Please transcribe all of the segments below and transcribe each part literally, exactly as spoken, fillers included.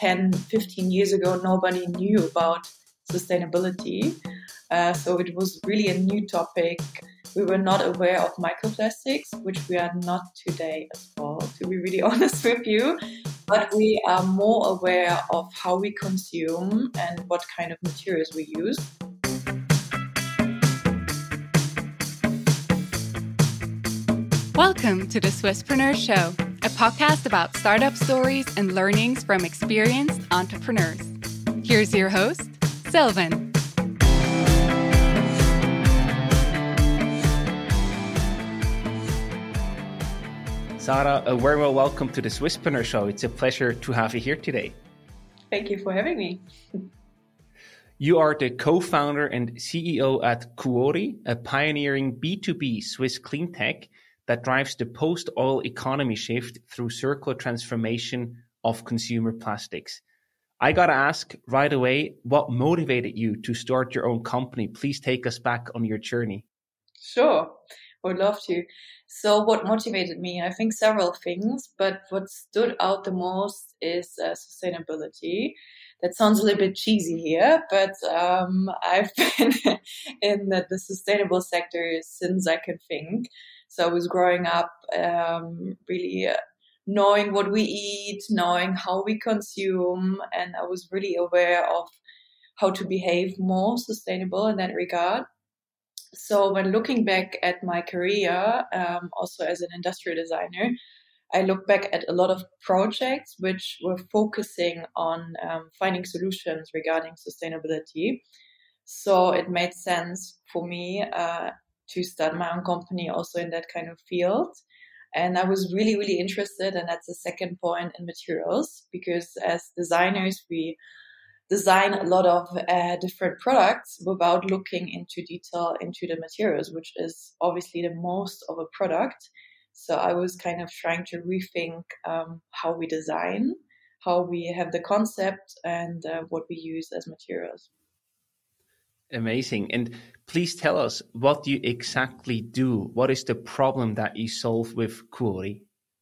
ten, fifteen years ago, nobody knew about sustainability. Uh, so it was really a new topic. We were not aware of microplastics, which we are not today as well, to be really honest with you. But we are more aware of how we consume and what kind of materials we use. Welcome to the Swisspreneur Show, a podcast about startup stories and learnings from experienced entrepreneurs. Here's your host, Sylvan. Sarah, a very well welcome to the Swisspreneur Show. It's a pleasure to have you here today. Thank you for having me. You are the co-founder and C E O at Kuori, a pioneering B two B Swiss clean tech that drives the post-oil economy shift through circular transformation of consumer plastics. I gotta ask right away, what motivated you to start your own company? Please take us back on your journey. Sure, would love to. So what motivated me? I think several things, but what stood out the most is uh, sustainability. That sounds a little bit cheesy here, but um, I've been in the, the sustainable sector since I can think. So I was growing up um, really uh, knowing what we eat, knowing how we consume, and I was really aware of how to behave more sustainable in that regard. So when looking back at my career, um, also as an industrial designer, I look back at a lot of projects which were focusing on um, finding solutions regarding sustainability. So it made sense for me uh, to start my own company also in that kind of field. And I was really, really interested, and that's the second point, in materials, because as designers, we design a lot of uh, different products without looking into detail into the materials, which is obviously the most of a product. So I was kind of trying to rethink um, how we design, how we have the concept, and uh, what we use as materials. Amazing. And please tell us, what do you exactly do? What is the problem that you solve with Kuori?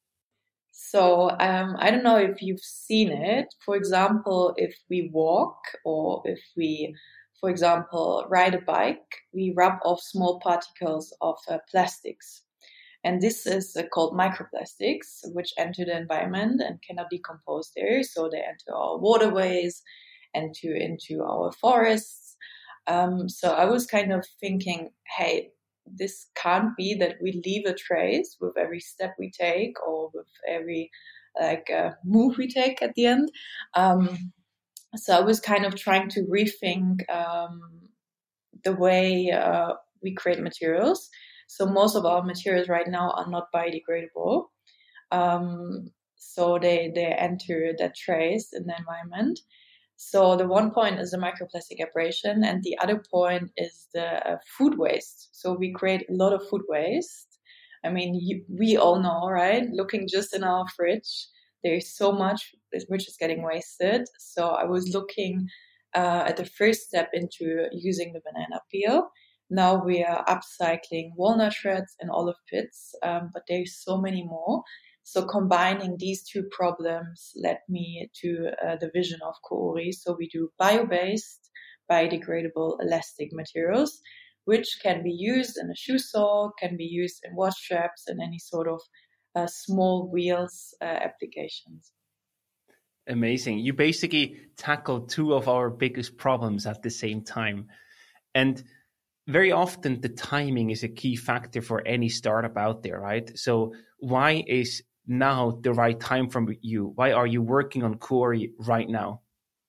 So um, I don't know if you've seen it. For example, if we walk or if we, for example, ride a bike, we rub off small particles of uh, plastics. And this is uh, called microplastics, which enter the environment and cannot decompose there. So they enter our waterways, enter into our forests. Um, so I was kind of thinking, hey, this can't be that we leave a trace with every step we take or with every like uh, move we take at the end. Um, so I was kind of trying to rethink um, the way uh, we create materials. So most of our materials right now are not biodegradable. Um, so they, they enter that trace in the environment. So the one point is the microplastic abrasion, and the other point is the uh, food waste. So we create a lot of food waste. I mean, you, we all know, right? Looking just in our fridge, there is so much which is getting wasted. So I was looking uh, at the first step into using the banana peel. Now we are upcycling walnut shreds and olive pits, um, but there's so many more. So combining these two problems led me to uh, the vision of Kuori. So we do bio-based, biodegradable, elastic materials, which can be used in a shoe sole, can be used in watch straps, and any sort of uh, small wheels uh, applications. Amazing. You basically tackled two of our biggest problems at the same time. And very often the timing is a key factor for any startup out there, right? So why is now the right time for you? Why are you working on Kuori right now?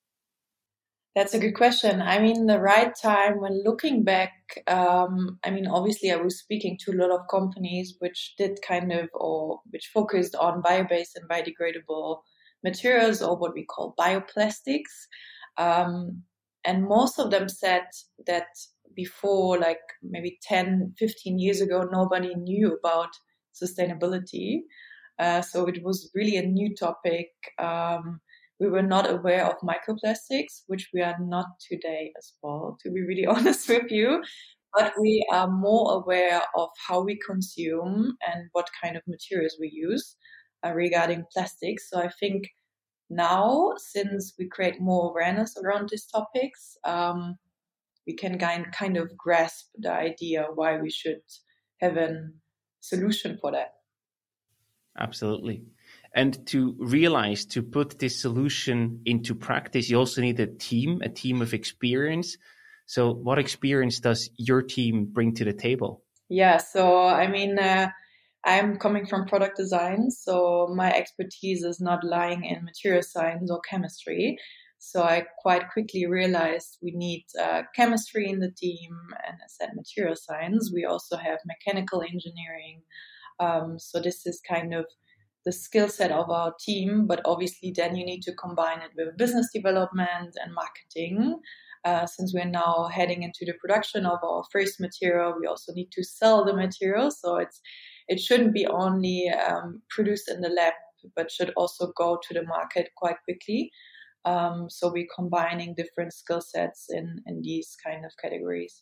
That's a good question. I mean, the right time, when looking back, um, I mean, obviously I was speaking to a lot of companies which did kind of, or which focused on bio-based and biodegradable materials, or what we call bioplastics. Um, and most of them said that before, like maybe ten, fifteen years ago, nobody knew about sustainability. Uh, so it was really a new topic. Um, we were not aware of microplastics, which we are not today as well, to be really honest with you. But we are more aware of how we consume and what kind of materials we use uh, regarding plastics. So I think now, since we create more awareness around these topics, um, we can kind kind of grasp the idea why we should have a solution for that. Absolutely. And to realize, to put this solution into practice, you also need a team, a team of experience. So what experience does your team bring to the table? Yeah, so I mean, uh, I'm coming from product design, so my expertise is not lying in material science or chemistry. So I quite quickly realized we need uh, chemistry in the team, and I said material science. We also have mechanical engineering. Um, so this is kind of the skill set of our team, but obviously then you need to combine it with business development and marketing. Uh, since we're now heading into the production of our first material, we also need to sell the material. So it's it shouldn't be only um, produced in the lab, but should also go to the market quite quickly. Um, so we're combining different skill sets in, in these kind of categories.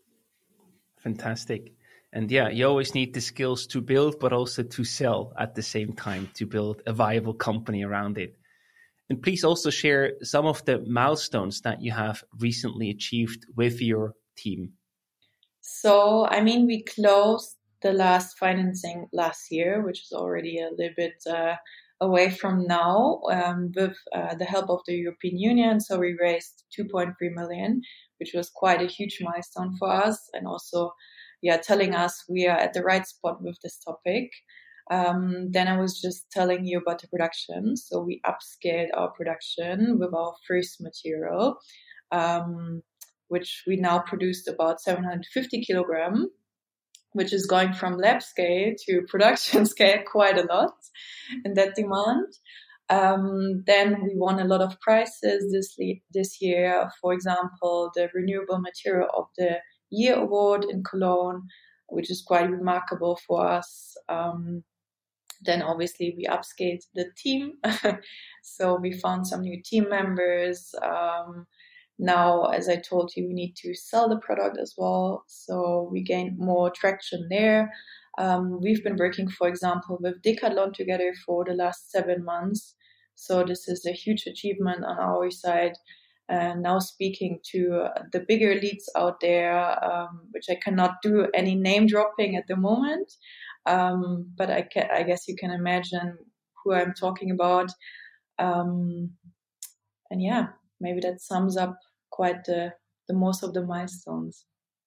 Fantastic. And yeah, you always need the skills to build, but also to sell at the same time, to build a viable company around it. And please also share some of the milestones that you have recently achieved with your team. So, I mean, we closed the last financing last year, which is already a little bit uh, away from now, um, with uh, the help of the European Union. So we raised two point three million, which was quite a huge milestone for us, and also, yeah, telling us we are at the right spot with this topic. Um, then I was just telling you about the production. So we upscaled our production with our first material, um, which we now produced about seven hundred fifty kilogram, which is going from lab scale to production scale quite a lot in that demand. Um, then we won a lot of prizes this le- this year. For example, the Renewable Material of the Year Award in Cologne, which is quite remarkable for us. Um, then obviously we upscaled the team. So we found some new team members. Um, now, as I told you, we need to sell the product as well. So we gained more traction there. Um, we've been working, for example, with Decathlon together for the last seven months. So this is a huge achievement on our side. And now speaking to the bigger leads out there, um, which I cannot do any name dropping at the moment. Um, but I, ca- I guess you can imagine who I'm talking about. Um, and yeah, maybe that sums up quite the, the most of the milestones.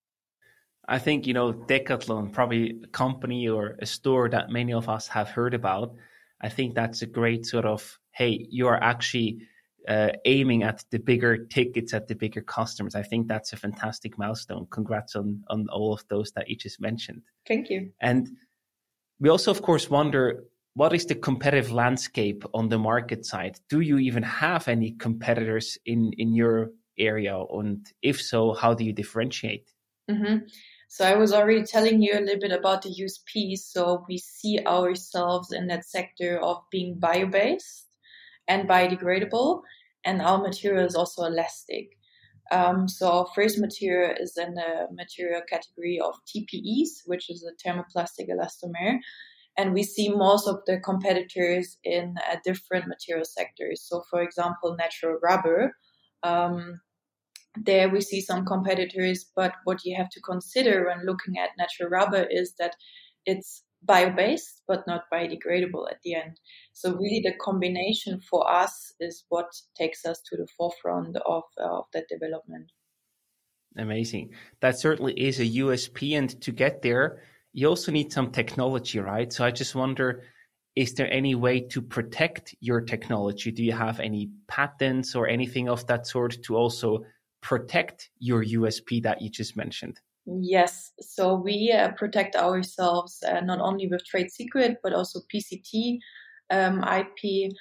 I think, you know, Decathlon, probably a company or a store that many of us have heard about. I think that's a great sort of, hey, you are actually uh, aiming at the bigger tickets, at the bigger customers. I think that's a fantastic milestone. Congrats on, on all of those that you just mentioned. Thank you. And we also, of course, wonder, what is the competitive landscape on the market side? Do you even have any competitors in, in your area? And if so, how do you differentiate? Mm-hmm. So I was already telling you a little bit about the U S P. So we see ourselves in that sector of being bio-based and biodegradable, and our material is also elastic. Um, so our first material is in the material category of T P Es, which is a thermoplastic elastomer. And we see most of the competitors in uh, different material sectors. So for example, natural rubber. Um, there we see some competitors, but what you have to consider when looking at natural rubber is that it's bio-based, but not biodegradable at the end. So really the combination for us is what takes us to the forefront of, uh, of that development. Amazing. That certainly is a U S P. And to get there, you also need some technology, right? So I just wonder, is there any way to protect your technology? Do you have any patents or anything of that sort to also protect your U S P that you just mentioned? Yes, so we uh, protect ourselves uh, not only with trade secret, but also P C T, um, I P.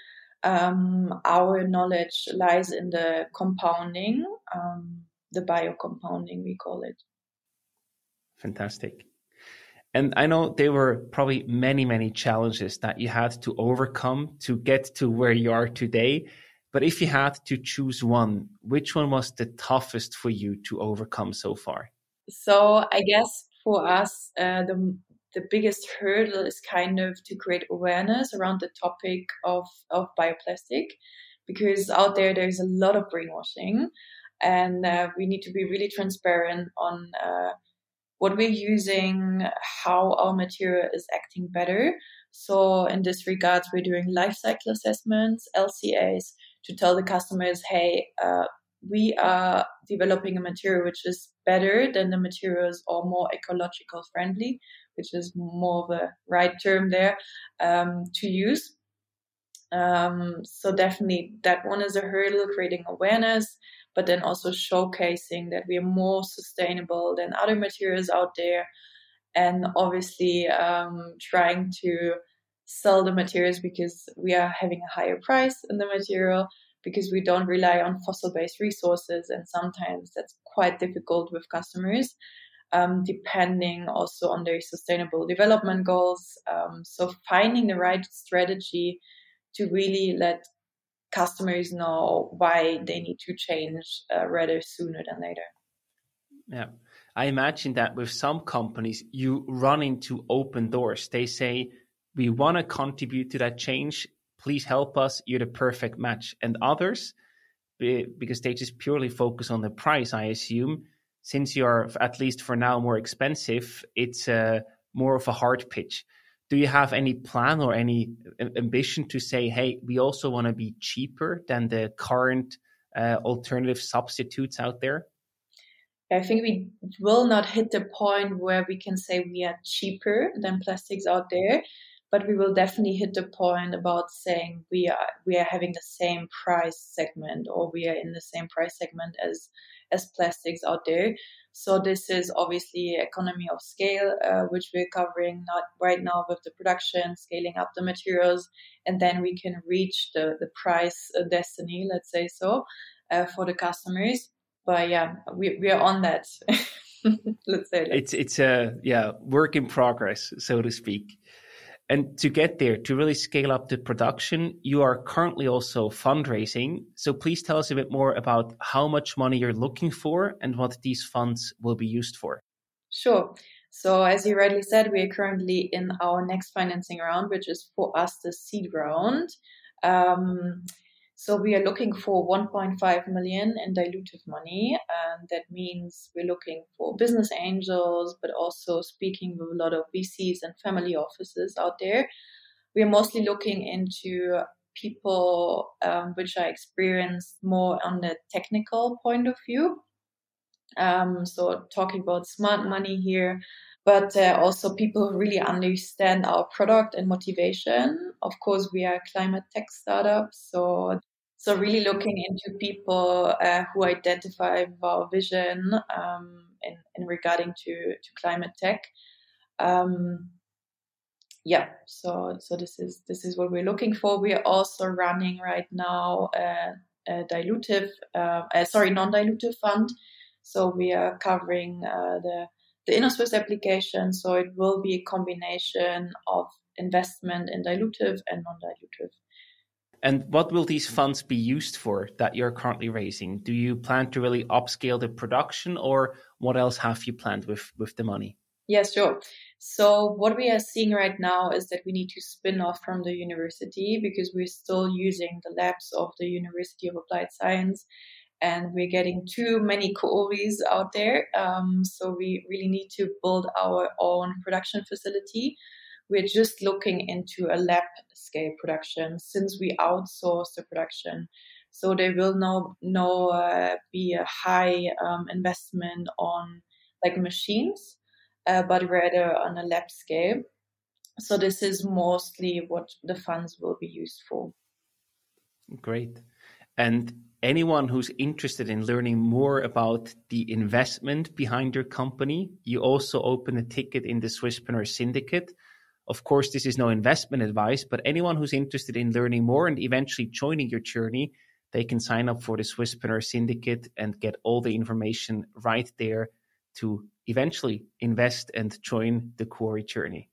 Um, our knowledge lies in the compounding, um, the biocompounding, we call it. Fantastic. And I know there were probably many, many challenges that you had to overcome to get to where you are today. But if you had to choose one, which one was the toughest for you to overcome so far? So I guess for us, uh, the the biggest hurdle is kind of to create awareness around the topic of, of bioplastic, because out there, there's a lot of brainwashing, and uh, we need to be really transparent on uh, what we're using, how our material is acting better. So in this regards, we're doing life cycle assessments, L C As, to tell the customers, hey, uh, we are developing a material which is better than the materials or more ecological friendly, which is more of a right term there, um, to use. Um, so definitely that one is a hurdle, creating awareness, but then also showcasing that we are more sustainable than other materials out there. And obviously um, trying to sell the materials because we are having a higher price in the material, because we don't rely on fossil-based resources. And sometimes that's quite difficult with customers, um, depending also on their sustainable development goals. Um, so finding the right strategy to really let customers know why they need to change uh, rather sooner than later. Yeah, I imagine that with some companies, you run into open doors. They say, we want to contribute to that change. Please help us. You're the perfect match. And others, because they just purely focus on the price, I assume, since you're, at least for now, more expensive, it's uh, more of a hard pitch. Do you have any plan or any ambition to say, hey, we also want to be cheaper than the current uh, alternative substitutes out there? I think we will not hit the point where we can say we are cheaper than plastics out there, but we will definitely hit the point about saying we are we are having the same price segment, or we are in the same price segment as as plastics out there. So this is obviously economy of scale, uh, which we're covering not right now with the production, scaling up the materials, and then we can reach the, the price destiny, let's say so, uh, for the customers. But yeah, we we are on that. Let's say that. It's it's a yeah work in progress, so to speak. And to get there, to really scale up the production, you are currently also fundraising. So please tell us a bit more about how much money you're looking for and what these funds will be used for. Sure. So as you rightly said, we are currently in our next financing round, which is for us the seed round. Um, so we are looking for one point five million in dilutive money. And that means we're looking for business angels, but also speaking with a lot of V Cs and family offices out there. We are mostly looking into people um, which are experienced more on the technical point of view. Um, so talking about smart money here, but uh, also people who really understand our product and motivation. Of course, we are a climate tech startup, so so really looking into people uh, who identify with our vision um, in, in regarding to, to climate tech. Um, yeah, so so this is this is what we're looking for. We are also running right now a, a dilutive, uh, uh, sorry, non-dilutive fund. So we are covering uh, the the InnoSwiss application. So it will be a combination of investment in dilutive and non-dilutive. And what will these funds be used for that you're currently raising? Do you plan to really upscale the production, or what else have you planned with, with the money? Yes, sure. So what we are seeing right now is that we need to spin off from the university, because we're still using the labs of the University of Applied Science, and we're getting too many Kuoris out there. Um, so we really need to build our own production facility. We're just looking into a lab scale production since we outsource the production. So there will no, no uh, be a high um, investment on like machines, uh, but rather on a lab scale. So this is mostly what the funds will be used for. Great. And anyone who's interested in learning more about the investment behind your company, you also open a ticket in the Swisspreneur Syndicate. Of course, this is no investment advice, but anyone who's interested in learning more and eventually joining your journey, they can sign up for the Swisspreneur Syndicate and get all the information right there to eventually invest and join the Kuori journey.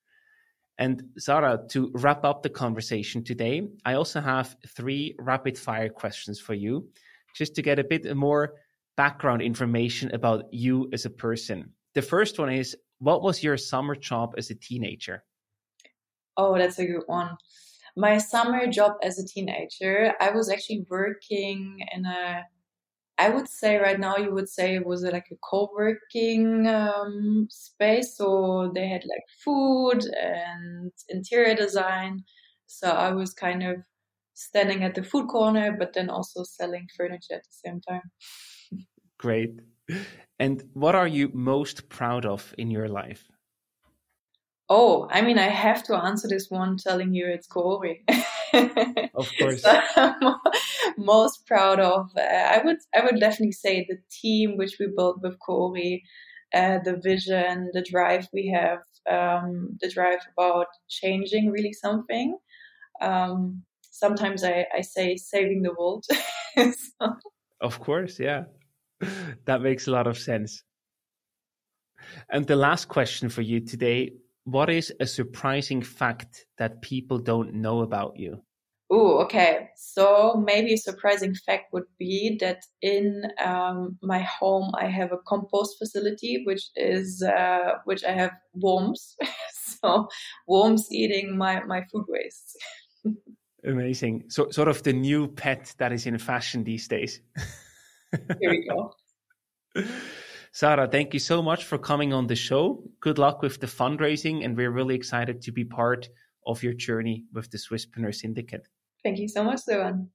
And Sarah, to wrap up the conversation today, I also have three rapid fire questions for you, just to get a bit more background information about you as a person. The first one is, what was your summer job as a teenager? Oh, that's a good one. My summer job as a teenager, I was actually working in a, I would say right now you would say it was like a co-working um, space. So they had like food and interior design. So I was kind of standing at the food corner, but then also selling furniture at the same time. Great. And what are you most proud of in your life? Oh, I mean, I have to answer this one telling you it's Kuori. Of course. So I'm most proud of, uh, I would I would definitely say the team which we built with Kuori, uh, the vision, the drive we have, um, the drive about changing really something. Um, sometimes I, I say saving the world. So. Of course, yeah. That makes a lot of sense. And the last question for you today, what is a surprising fact that people don't know about you? Oh, okay. So maybe a surprising fact would be that in um, my home I have a compost facility, which is uh, which I have worms. So worms eating my, my food waste. Amazing. So sort of the new pet that is in fashion these days. Here we go. Sarah, thank you so much for coming on the show. Good luck with the fundraising, and we're really excited to be part of your journey with the Swisspreneur Syndicate. Thank you so much, Sören.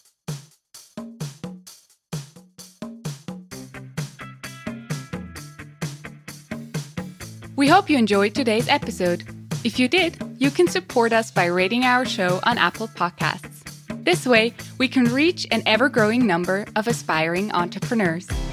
We hope you enjoyed today's episode. If you did, you can support us by rating our show on Apple Podcasts. This way, we can reach an ever-growing number of aspiring entrepreneurs.